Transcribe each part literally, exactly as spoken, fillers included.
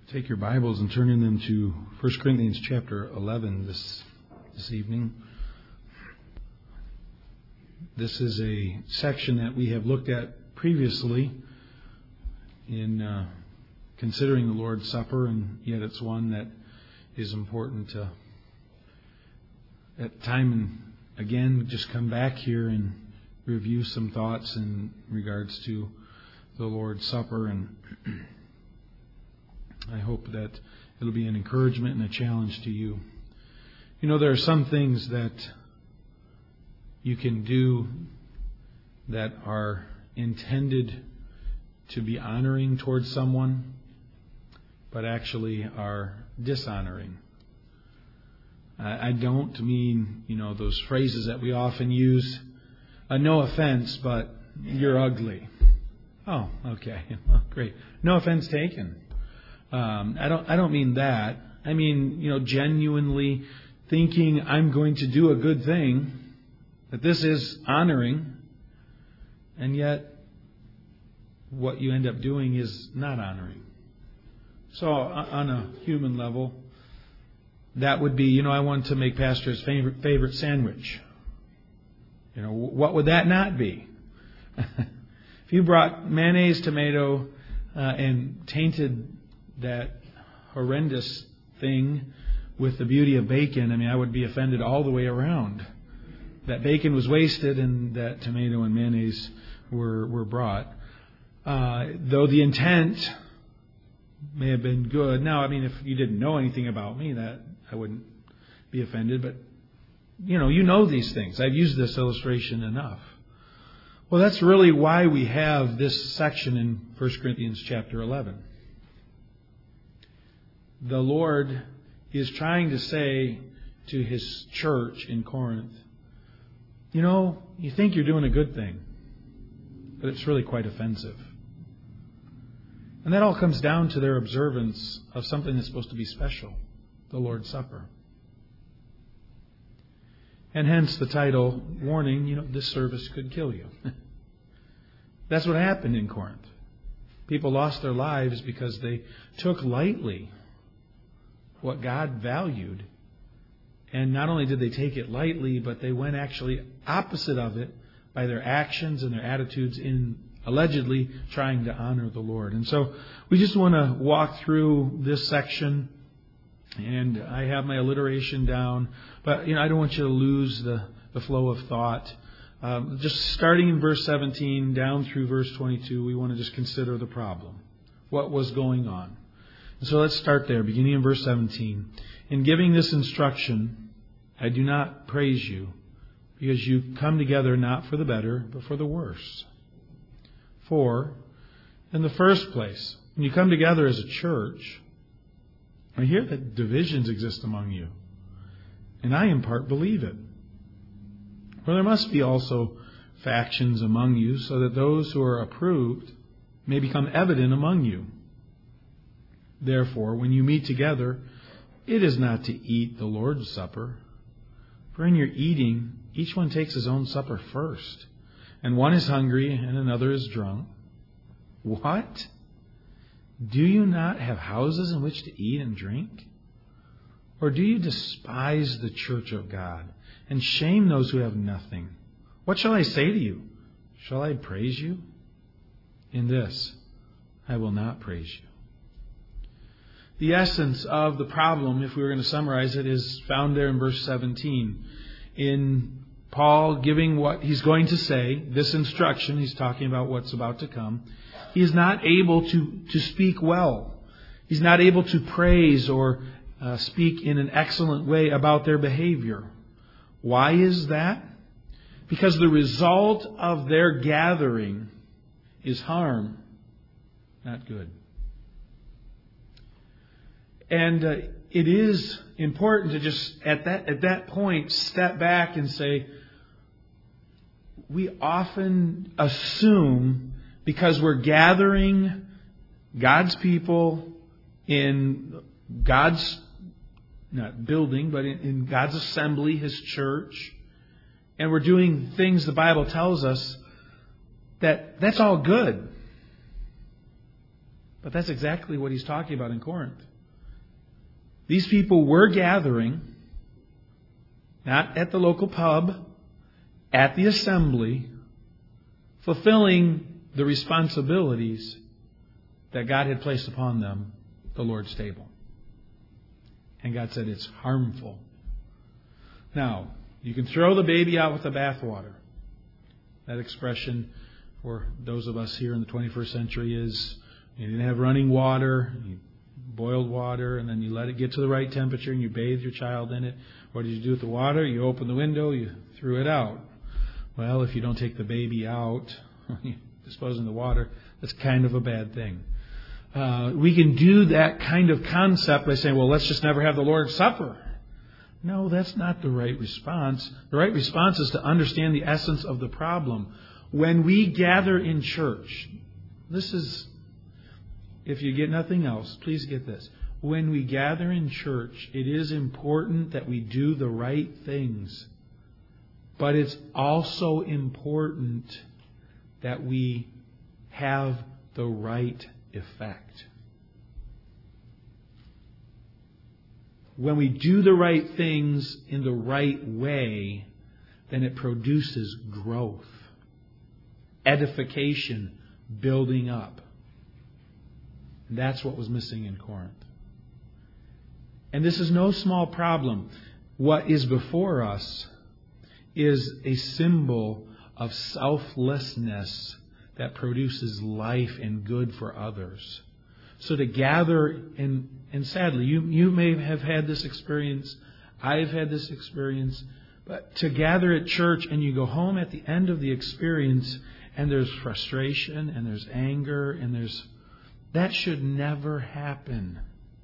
Take your Bibles and turn in them to First Corinthians chapter eleven this this evening. This is a section that we have looked at previously in uh, considering the Lord's Supper, and yet it's one that is important to, at time and again, just come back here and review some thoughts in regards to the Lord's Supper. And I hope that it'll be an encouragement and a challenge to you. You know, there are some things that you can do that are intended to be honoring towards someone, but actually are dishonoring. I, I don't mean, you know, those phrases that we often use, uh, no offense, but you're ugly. Oh, okay. Well, great. No offense taken. Um, I don't. I don't mean that. I mean, you know, genuinely thinking I'm going to do a good thing, that this is honoring, and yet what you end up doing is not honoring. So, on a human level, that would be, you know, I want to make Pastor's favorite favorite sandwich. You know, what would that not be? If you brought mayonnaise, tomato, uh, and tainted that horrendous thing with the beauty of bacon, I mean, I would be offended all the way around. That bacon was wasted and that tomato and mayonnaise were were brought. Uh, though the intent may have been good. Now, I mean, if you didn't know anything about me, that I wouldn't be offended. But, you know, you know these things. I've used this illustration enough. Well, that's really why we have this section in First Corinthians chapter eleven. The Lord is trying to say to His church in Corinth, you know, you think you're doing a good thing, but it's really quite offensive. And that all comes down to their observance of something that's supposed to be special, the Lord's Supper. And hence the title, warning, you know, this service could kill you. That's what happened in Corinth. People lost their lives because they took lightly what God valued. And not only did they take it lightly, but they went actually opposite of it by their actions and their attitudes in allegedly trying to honor the Lord. And so we just want to walk through this section. And I have my alliteration down. But, you know, I don't want you to lose the, the flow of thought. Um, just starting in verse seventeen down through verse twenty-two, we want to just consider the problem. What was going on? So let's start there, beginning in verse seventeen. In giving this instruction, I do not praise you, because you come together not for the better, but for the worse. For, in the first place, when you come together as a church, I hear that divisions exist among you, and I in part believe it. For there must be also factions among you, so that those who are approved may become evident among you. Therefore, when you meet together, it is not to eat the Lord's Supper. For in your eating, each one takes his own supper first, and one is hungry and another is drunk. What? Do you not have houses in which to eat and drink? Or do you despise the church of God and shame those who have nothing? What shall I say to you? Shall I praise you? In this, I will not praise you. The essence of the problem, if we were going to summarize it, is found there in verse seventeen. In Paul giving what he's going to say, this instruction, he's talking about what's about to come. He is not able to, to speak well. He's not able to praise or uh, speak in an excellent way about their behavior. Why is that? Because the result of their gathering is harm, not good. And uh, it is important to just, at that at that point, step back and say, we often assume, because we're gathering God's people in God's, not building, but in, in God's assembly, His church, and we're doing things the Bible tells us, that that's all good. But that's exactly what he's talking about in Corinth. These people were gathering, not at the local pub, at the assembly, fulfilling the responsibilities that God had placed upon them, the Lord's table. And God said it's harmful. Now, you can throw the baby out with the bathwater. That expression for those of us here in the twenty-first century is, you didn't have running water, you boiled water, and then you let it get to the right temperature and you bathe your child in it. What did you do with the water? You opened the window, you threw it out. Well, if you don't take the baby out, you dispose in the water, that's kind of a bad thing. Uh, we can do that kind of concept by saying, well, let's just never have the Lord's Supper. No, that's not the right response. The right response is to understand the essence of the problem. When we gather in church, this is, if you get nothing else, please get this. When we gather in church, it is important that we do the right things. But it's also important that we have the right effect. When we do the right things in the right way, then it produces growth, edification, building up. And that's what was missing in Corinth. And this is no small problem. What is before us is a symbol of selflessness that produces life and good for others. So to gather, and, and sadly, you, you may have had this experience, I've had this experience, but to gather at church and you go home at the end of the experience and there's frustration and there's anger and there's, that should never happen.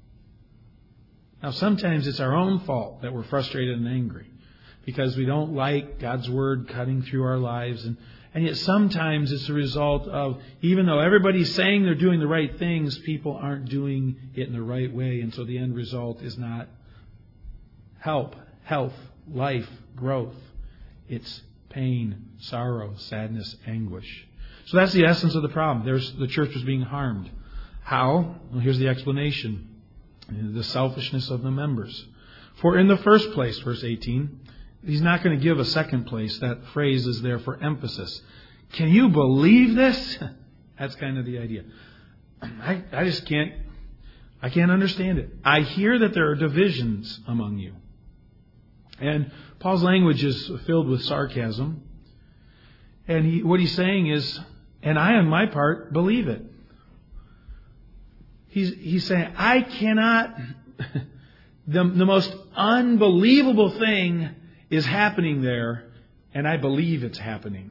Now sometimes it's our own fault that we're frustrated and angry because we don't like God's Word cutting through our lives, and And yet sometimes it's a result of, even though everybody's saying they're doing the right things, people aren't doing it in the right way. And so the end result is not help, health, life, growth. It's pain, sorrow, sadness, anguish. So that's the essence of the problem. There's, the church was being harmed. How? Well, here's the explanation. The selfishness of the members. For in the first place, verse eighteen, he's not going to give a second place. That phrase is there for emphasis. Can you believe this? That's kind of the idea. I, I just can't, I can't understand it. I hear that there are divisions among you. And Paul's language is filled with sarcasm. And he, what he's saying is, and I on my part believe it. He's, he's saying, I cannot, the, the most unbelievable thing is happening there, and I believe it's happening.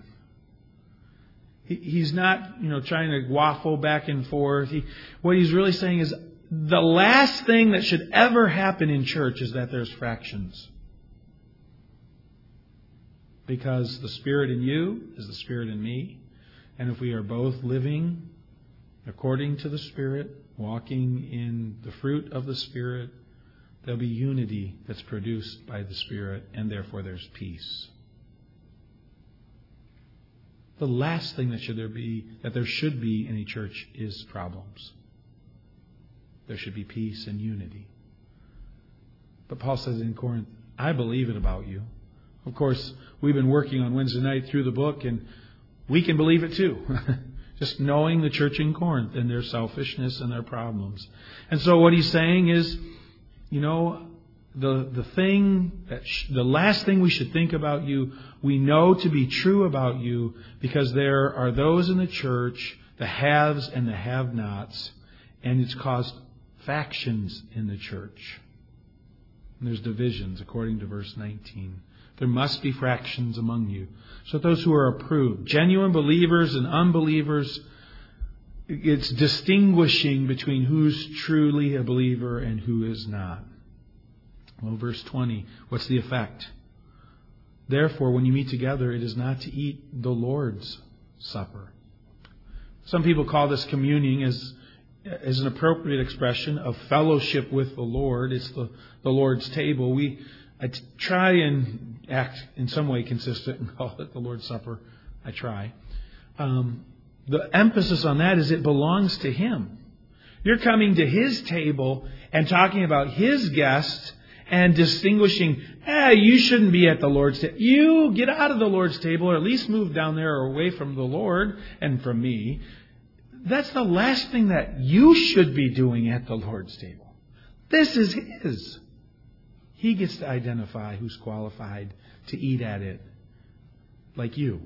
He, he's not, you know, trying to waffle back and forth. He, what he's really saying is the last thing that should ever happen in church is that there's fractions. Because the Spirit in you is the Spirit in me. And if we are both living according to the Spirit, walking in the fruit of the Spirit, there'll be unity that's produced by the Spirit, and therefore there's peace. The last thing that should there be, that there should be in a church is problems. There should be peace and unity. But Paul says in Corinth, I believe it about you. Of course, we've been working on Wednesday night through the book, and we can believe it too. Just knowing the church in Corinth and their selfishness and their problems. And so what he's saying is, you know, the the thing that sh- the last thing we should think about you, we know to be true about you, because there are those in the church, the haves and the have-nots, and it's caused factions in the church. And there's divisions, according to verse nineteen. There must be fractions among you. So those who are approved, genuine believers and unbelievers, it's distinguishing between who's truly a believer and who is not. Well, verse twenty, what's the effect? Therefore, when you meet together, it is not to eat the Lord's Supper. Some people call this communing as, as an appropriate expression of fellowship with the Lord. It's the, the Lord's table. We I try and act in some way consistent and call it the Lord's Supper. I try. Um, the emphasis on that is it belongs to Him. You're coming to His table and talking about His guests and distinguishing, eh, you shouldn't be at the Lord's table. You get out of the Lord's table, or at least move down there or away from the Lord and from me. That's the last thing that you should be doing at the Lord's table. This is His. He gets to identify who's qualified to eat at it, like you.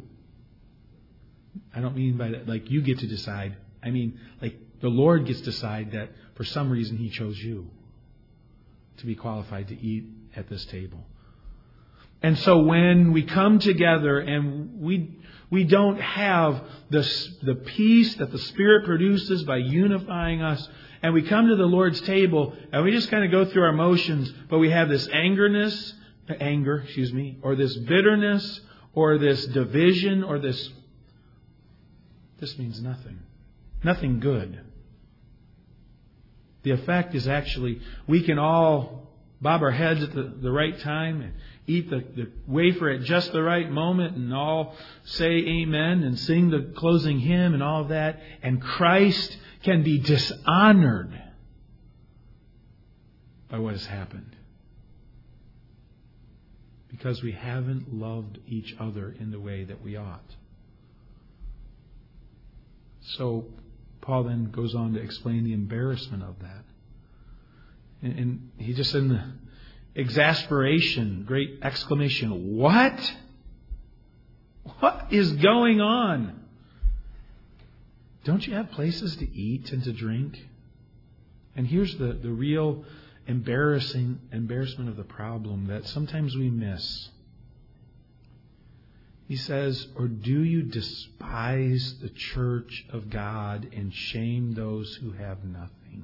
I don't mean by that like you get to decide. I mean like the Lord gets to decide that for some reason He chose you to be qualified to eat at this table. And so when we come together and we we don't have the, the peace that the Spirit produces by unifying us, and we come to the Lord's table and we just kind of go through our motions, but we have this angerness, anger, excuse me, or this bitterness, or this division, or this, this means nothing. Nothing good. The effect is actually, we can all bob our heads at the, the right time and eat the, the wafer at just the right moment and all say amen and sing the closing hymn and all of that. And Christ can be dishonored by what has happened. Because we haven't loved each other in the way that we ought. So Paul then goes on to explain the embarrassment of that. And, and he just in the exasperation, great exclamation, what? What is going on? Don't you have places to eat and to drink? And here's the, the real embarrassing embarrassment of the problem that sometimes we miss. He says, or do you despise the church of God and shame those who have nothing?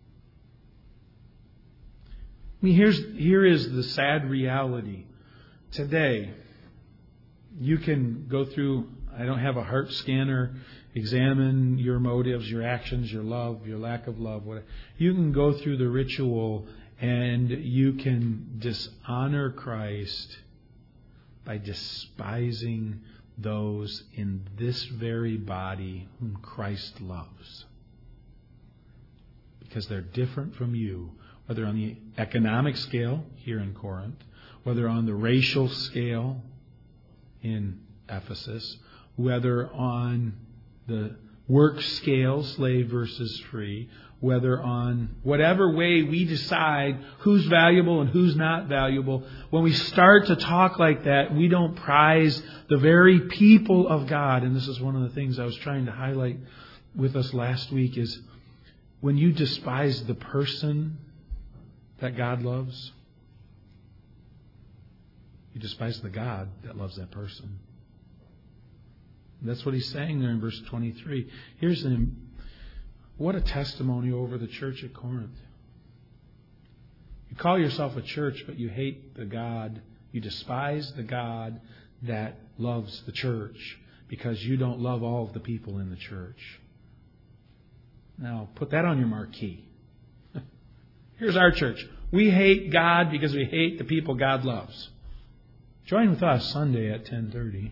I mean, here's, here is the sad reality. Today, you can go through, I don't have a heart scanner, examine your motives, your actions, your love, your lack of love. Whatever. You can go through the ritual and you can dishonor Christ by despising those in this very body whom Christ loves. Because they're different from you, whether on the economic scale here in Corinth, whether on the racial scale in Ephesus, whether on the work scale, slave versus free, whether on whatever way we decide who's valuable and who's not valuable, when we start to talk like that, we don't prize the very people of God. And this is one of the things I was trying to highlight with us last week is when you despise the person that God loves, you despise the God that loves that person. That's what he's saying there in verse twenty-three. Here's the, what a testimony over the church at Corinth. You call yourself a church, but you hate the God, you despise the God that loves the church because you don't love all of the people in the church. Now, put that on your marquee. Here's our church. We hate God because we hate the people God loves. Join with us Sunday at ten thirty.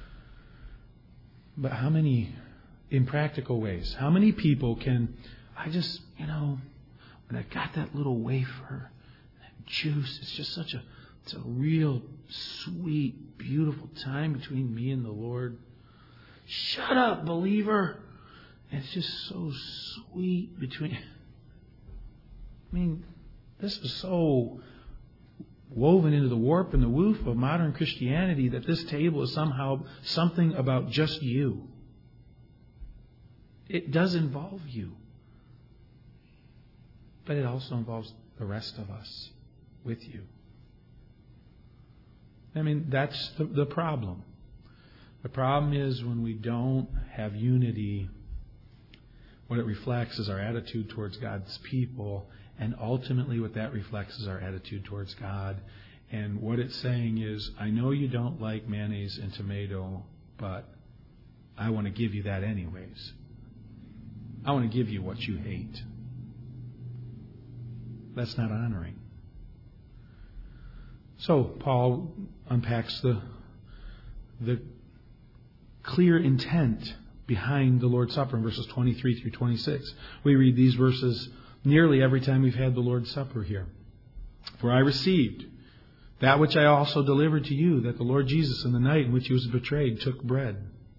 But how many, in practical ways, how many people can, I just, you know, when I got that little wafer, that juice, it's just such a, it's a real sweet, beautiful time between me and the Lord. Shut up, believer. It's just so sweet between, I mean, this is so woven into the warp and the woof of modern Christianity that this table is somehow something about just you. It does involve you. But it also involves the rest of us with you. I mean, that's the, the problem. The problem is when we don't have unity, what it reflects is our attitude towards God's people. And ultimately what that reflects is our attitude towards God. And what it's saying is, I know you don't like mayonnaise and tomato, but I want to give you that anyways. I want to give you what you hate. That's not honoring. So Paul unpacks the, the clear intent behind the Lord's Supper in verses twenty-three through twenty-six. We read these verses nearly every time we've had the Lord's Supper here. For I received that which I also delivered to you, that the Lord Jesus, in the night in which He was betrayed, took bread.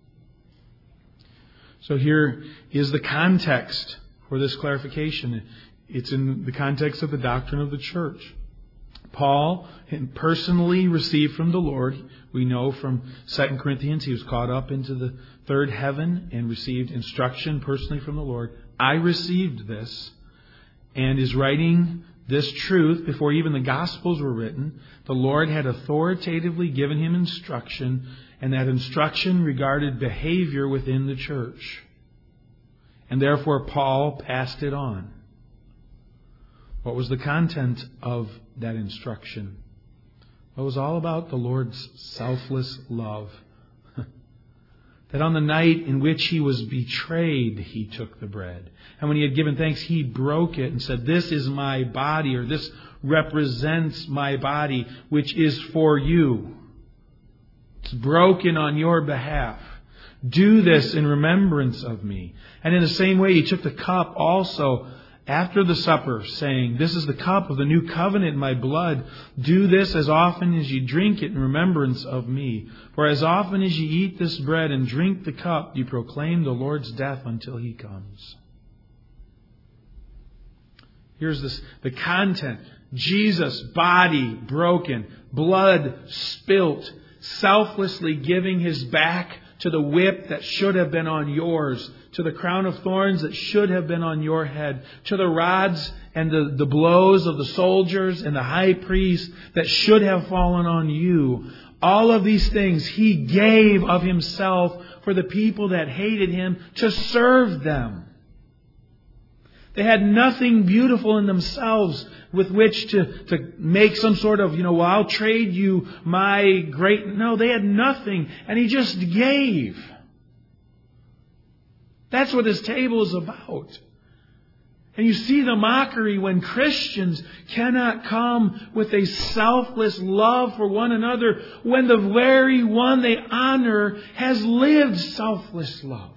So here is the context for this clarification. It's in the context of the doctrine of the church. Paul personally received from the Lord. We know from Second Corinthians he was caught up into the third heaven and received instruction personally from the Lord. I received this, and is writing this truth before even the Gospels were written. The Lord had authoritatively given him instruction, and that instruction regarded behavior within the church. And therefore Paul passed it on. What was the content of that instruction? It was all about the Lord's selfless love. That on the night in which He was betrayed, He took the bread. And when He had given thanks, He broke it and said, "This is my body," or "This represents my body, which is for you. It's broken on your behalf. Do this in remembrance of me." And in the same way, He took the cup also after the supper, saying, "This is the cup of the new covenant in my blood. Do this as often as you drink it in remembrance of me. For as often as you eat this bread and drink the cup, you proclaim the Lord's death until He comes." Here's this, the content. Jesus' body broken, blood spilt, selflessly giving His back to the whip that should have been on yours, to the crown of thorns that should have been on your head, to the rods and the, the blows of the soldiers and the high priest that should have fallen on you. All of these things He gave of Himself for the people that hated Him to serve them. They had nothing beautiful in themselves with which to, to make some sort of, you know, well, I'll trade you my great... No, they had nothing. And He just gave. That's what this table is about. And you see the mockery when Christians cannot come with a selfless love for one another when the very one they honor has lived selfless love.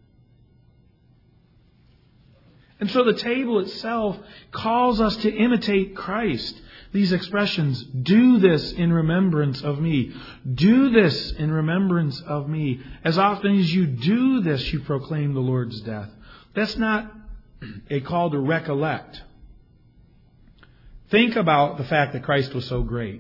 And so the table itself calls us to imitate Christ. These expressions, "Do this in remembrance of me." Do this in remembrance of me. As often as you do this, you proclaim the Lord's death. That's not a call to recollect. Think about the fact that Christ was so great.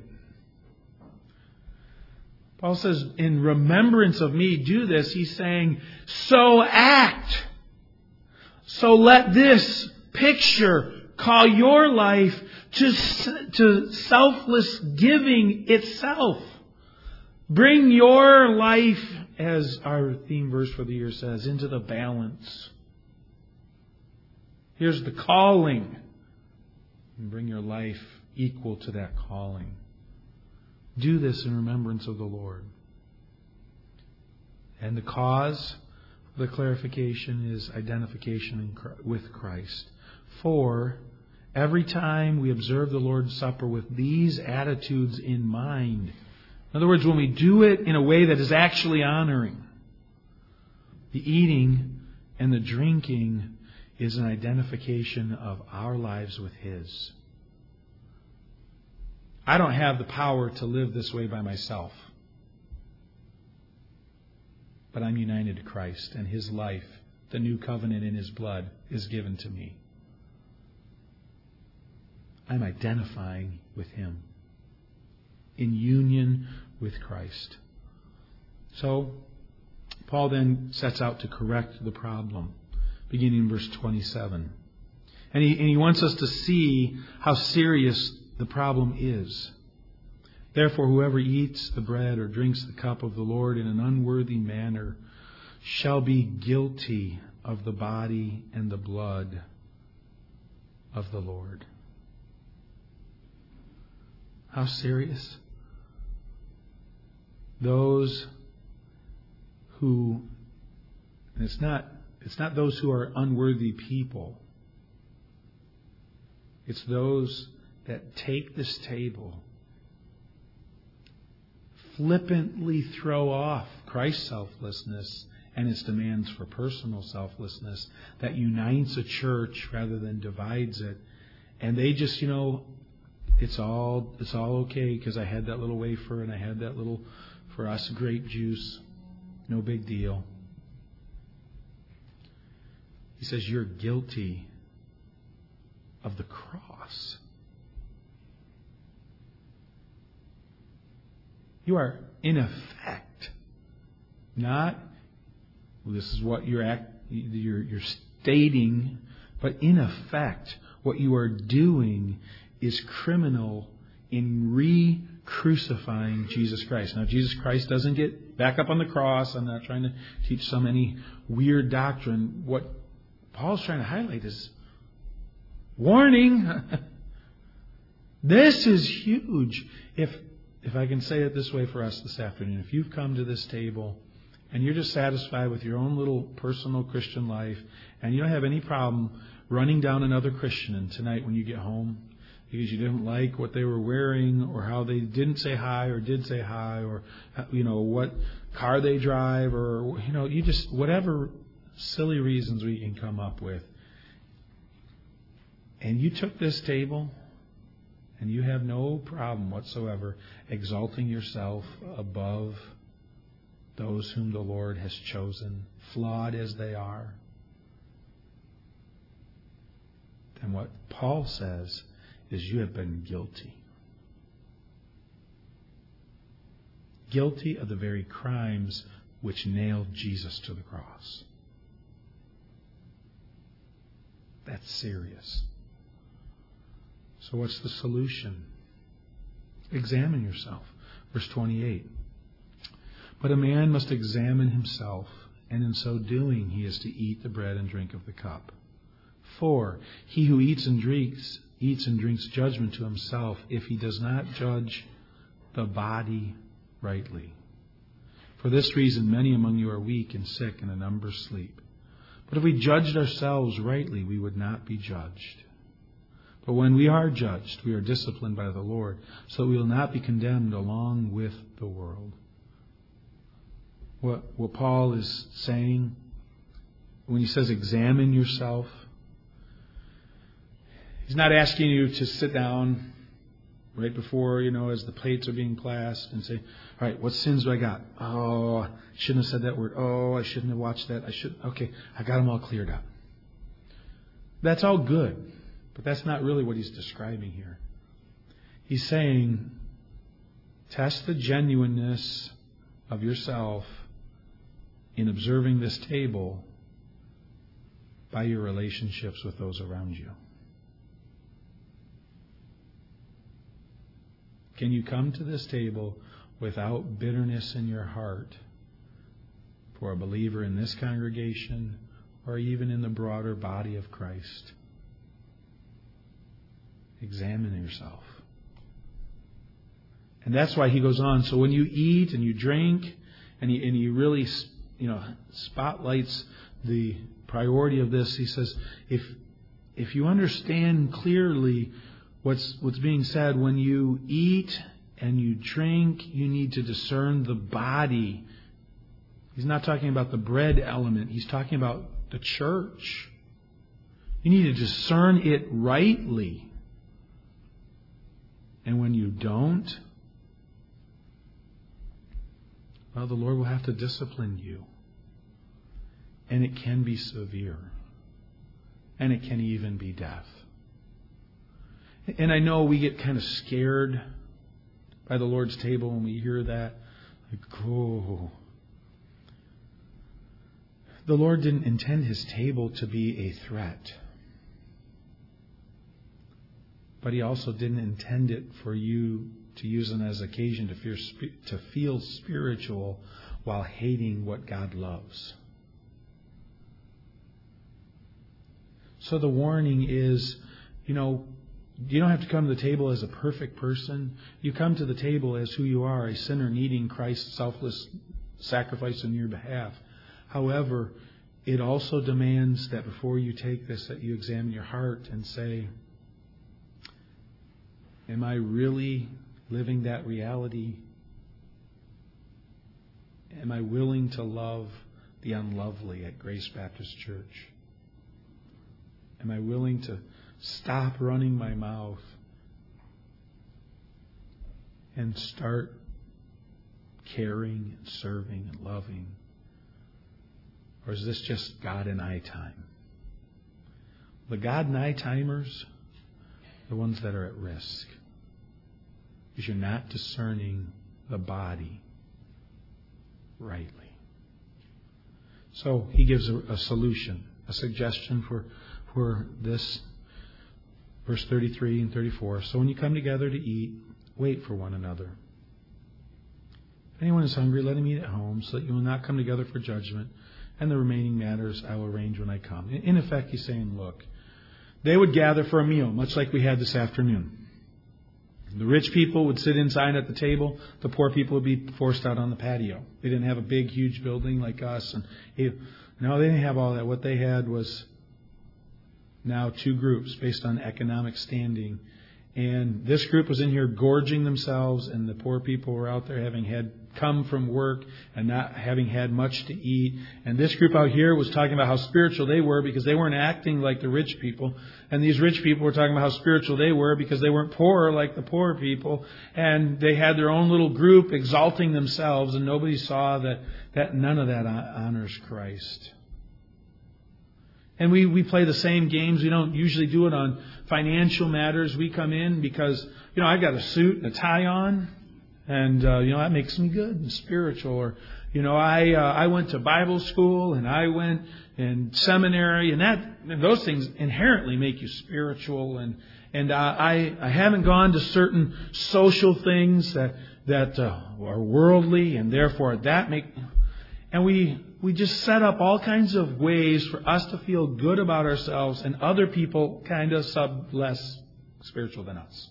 Paul says, in remembrance of me, do this. He's saying, so act. So let this picture call your life to, to selfless giving itself. Bring your life, as our theme verse for the year says, into the balance. Here's the calling. And bring your life equal to that calling. Do this in remembrance of the Lord. And the cause the clarification is identification with Christ. For every time we observe the Lord's Supper with these attitudes in mind, in other words, when we do it in a way that is actually honoring, the eating and the drinking is an identification of our lives with His. I don't have the power to live this way by myself. But I'm united to Christ, and His life, the new covenant in His blood, is given to me. I'm identifying with Him in union with Christ. So, Paul then sets out to correct the problem, beginning in verse twenty-seven. And he, and he wants us to see how serious the problem is. Therefore, whoever eats the bread or drinks the cup of the Lord in an unworthy manner shall be guilty of the body and the blood of the Lord. How serious? Those who, and it's not, it's not those who are unworthy people. It's those that take this table, flippantly throw off Christ's selflessness and its demands for personal selflessness that unites a church rather than divides it. And they just, you know, it's all it's all okay because I had that little wafer and I had that little, for us, grape juice. No big deal. He says, you're guilty of the cross. You are, in effect, not, well, this is what you're, act, you're, you're stating, but in effect, what you are doing is criminal in re-crucifying Jesus Christ. Now, Jesus Christ doesn't get back up on the cross. I'm not trying to teach some any weird doctrine. What Paul's trying to highlight is, warning, this is huge. If if I can say it this way for us this afternoon, if you've come to this table and you're just satisfied with your own little personal Christian life and you don't have any problem running down another Christian tonight when you get home because you didn't like what they were wearing or how they didn't say hi or did say hi or, you know, what car they drive or, you know, you just, whatever silly reasons we can come up with. And you took this table and you have no problem whatsoever exalting yourself above those whom the Lord has chosen, flawed as they are. And what Paul says is you have been guilty. Guilty of the very crimes which nailed Jesus to the cross. That's serious. So what's the solution? Examine yourself. Verse twenty-eight. But a man must examine himself, and in so doing he is to eat the bread and drink of the cup. For he who eats and drinks, eats and drinks judgment to himself, if he does not judge the body rightly. For this reason many among you are weak and sick, and a number sleep. But if we judged ourselves rightly, we would not be judged. But when we are judged, we are disciplined by the Lord, so we will not be condemned along with the world. What, what Paul is saying, when he says examine yourself, he's not asking you to sit down right before, you know, as the plates are being passed and say, all right, what sins do I got? Oh, I shouldn't have said that word. Oh, I shouldn't have watched that. I should. Okay, I got them all cleared up. That's all good. But that's not really what he's describing here. He's saying, test the genuineness of yourself in observing this table by your relationships with those around you. Can you come to this table without bitterness in your heart for a believer in this congregation or even in the broader body of Christ? Examine yourself. And that's why he goes on. So when you eat and you drink and he, and he really, you know, spotlights the priority of this, he says, if if you understand clearly what's what's being said, when you eat and you drink, you need to discern the body. He's not talking about the bread element. He's talking about the church. You need to discern it rightly. And when you don't, well, the Lord will have to discipline you. And it can be severe. And it can even be death. And I know we get kind of scared by the Lord's table when we hear that. Like, oh. The Lord didn't intend His table to be a threat. But He also didn't intend it for you to use it as occasion to feel, to feel spiritual while hating what God loves. So the warning is, you know, you don't have to come to the table as a perfect person. You come to the table as who you are, a sinner needing Christ's selfless sacrifice on your behalf. However, it also demands that before you take this, that you examine your heart and say, am I really living that reality? Am I willing to love the unlovely at Grace Baptist Church? Am I willing to stop running my mouth and start caring and serving and loving? Or is this just God and I time? The God and I timers are the ones that are at risk, because you're not discerning the body rightly. So he gives a, a solution, a suggestion for, for this. Verse thirty-three and thirty-four. So when you come together to eat, wait for one another. If anyone is hungry, let him eat at home, so that you will not come together for judgment, and the remaining matters I will arrange when I come. In effect, he's saying, look, they would gather for a meal, much like we had this afternoon. The rich people would sit inside at the table. The poor people would be forced out on the patio. They didn't have a big, huge building like us. And it, no, they didn't have all that. What they had was now two groups based on economic standing. And this group was in here gorging themselves, and the poor people were out there having had come from work and not having had much to eat. And this group out here was talking about how spiritual they were because they weren't acting like the rich people. And these rich people were talking about how spiritual they were because they weren't poor like the poor people. And they had their own little group exalting themselves, and nobody saw that, that none of that honors Christ. And we, we play the same games. We don't usually do it on financial matters. We come in because, you know, I've got a suit and a tie on, and, uh, you know, that makes me good and spiritual. Or, you know, I uh, I went to Bible school, and I went in seminary, and that and those things inherently make you spiritual. And and uh, I I haven't gone to certain social things that that uh, are worldly, and therefore that make. And we we just set up all kinds of ways for us to feel good about ourselves, and other people kind of sub less spiritual than us.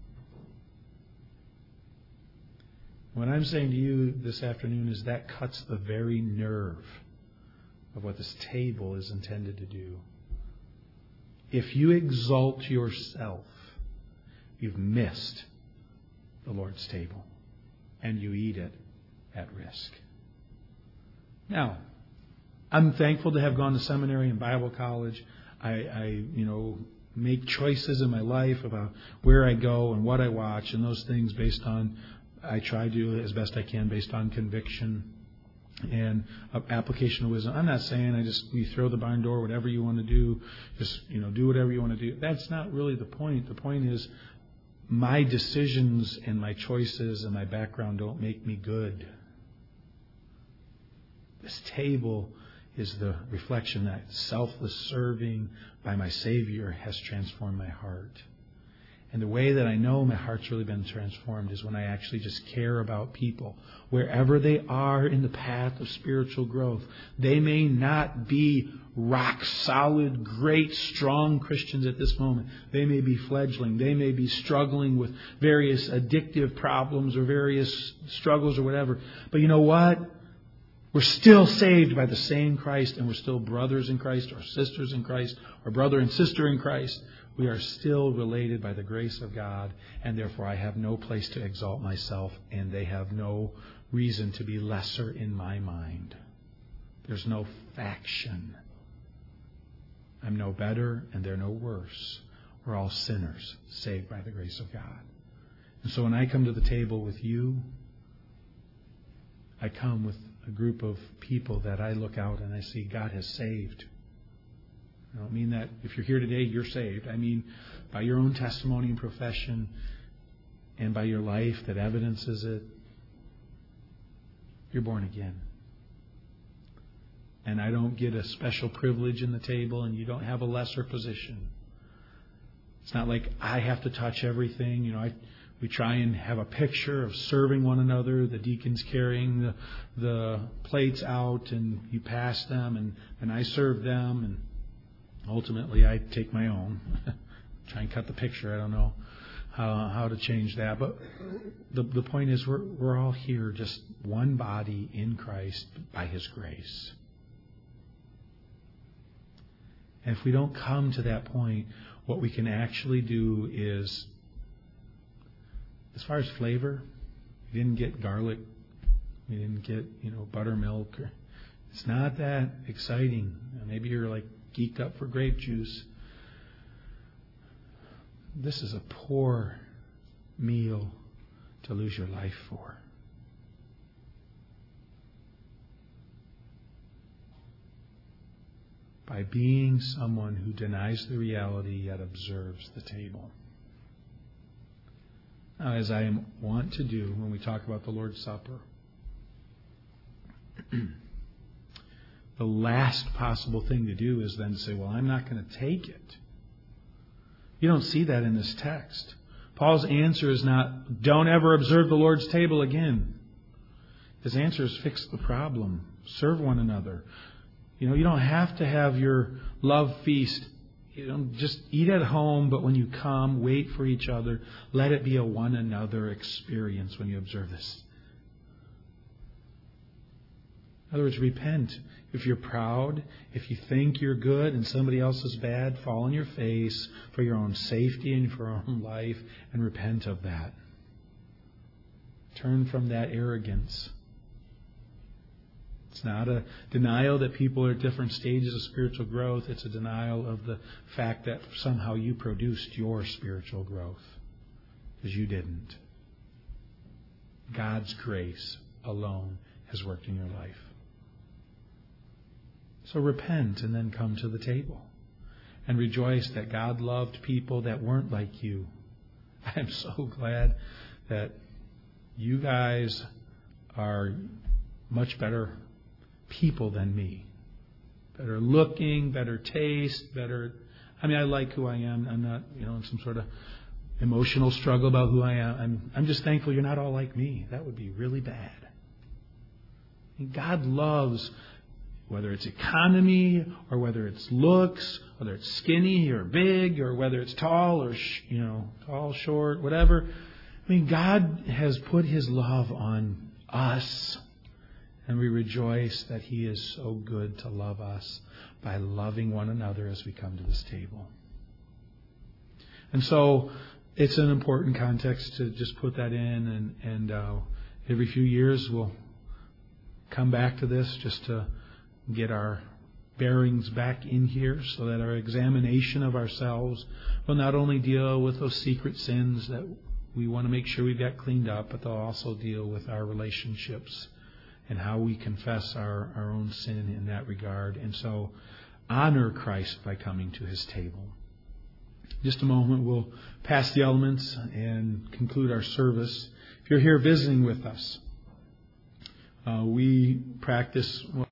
What I'm saying to you this afternoon is that cuts the very nerve of what this table is intended to do. If you exalt yourself, you've missed the Lord's table, and you eat it at risk. Now, I'm thankful to have gone to seminary and Bible college. I, I, you know, make choices in my life about where I go and what I watch, and those things based on, I try to do as best I can based on conviction and application of wisdom. I'm not saying I just, you throw the barn door, whatever you want to do, just, you know, do whatever you want to do. That's not really the point. The point is my decisions and my choices and my background don't make me good. This table is the reflection that selfless serving by my Savior has transformed my heart. And the way that I know my heart's really been transformed is when I actually just care about people, wherever they are in the path of spiritual growth. They may not be rock solid, great, strong Christians at this moment. They may be fledgling. They may be struggling with various addictive problems or various struggles or whatever. But you know what? We're still saved by the same Christ, and we're still brothers in Christ, or sisters in Christ, or brother and sister in Christ. We are still related by the grace of God, and therefore I have no place to exalt myself, and they have no reason to be lesser in my mind. There's no faction. I'm no better, and they're no worse. We're all sinners, saved by the grace of God. And so when I come to the table with you, I come with a group of people that I look out and I see God has saved. I don't mean that if you're here today, you're saved. I mean by your own testimony and profession and by your life that evidences it, you're born again. And I don't get a special privilege in the table, and you don't have a lesser position. It's not like I have to touch everything. You know, I We try and have a picture of serving one another, the deacons carrying the, the plates out, and you pass them, and, and I serve them, and ultimately I take my own. Try and cut the picture. I don't know how, how to change that. But the, the point is we're, we're all here, just one body in Christ by His grace. And if we don't come to that point, what we can actually do is, as far as flavor, we didn't get garlic. We didn't get, you know, buttermilk. Or It's not that exciting. Maybe you're like geeked up for grape juice. This is a poor meal to lose your life for. By being someone who denies the reality yet observes the table. Now, as I want to do when we talk about the Lord's Supper, the last possible thing to do is then to say, well, I'm not going to take it. You don't see that in this text. Paul's answer is not, don't ever observe the Lord's table again. His answer is fix the problem. Serve one another. You know, you don't have to have your love feast. You don't just eat at home, but when you come, wait for each other. Let it be a one another experience when you observe this. In other words, repent. If you're proud, if you think you're good and somebody else is bad, fall on your face for your own safety and for your own life and repent of that. Turn from that arrogance. It's not a denial that people are at different stages of spiritual growth. It's a denial of the fact that somehow you produced your spiritual growth. Because you didn't. God's grace alone has worked in your life. So repent and then come to the table. And rejoice that God loved people that weren't like you. I'm so glad that you guys are much better people than me. Better looking, better taste, better... I mean, I like who I am. I'm not, you know, in some sort of emotional struggle about who I am. I'm, I'm just thankful you're not all like me. That would be really bad. And God loves, whether it's economy or whether it's looks, whether it's skinny or big or whether it's tall or, sh- you know, tall, short, whatever. I mean, God has put His love on us. And we rejoice that He is so good to love us by loving one another as we come to this table. And so it's an important context to just put that in. And, and uh, every few years we'll come back to this just to get our bearings back in here so that our examination of ourselves will not only deal with those secret sins that we want to make sure we've got cleaned up, but they'll also deal with our relationships and how we confess our, our own sin in that regard. And so honor Christ by coming to His table. In just a moment, we'll pass the elements and conclude our service. If you're here visiting with us, uh, we practice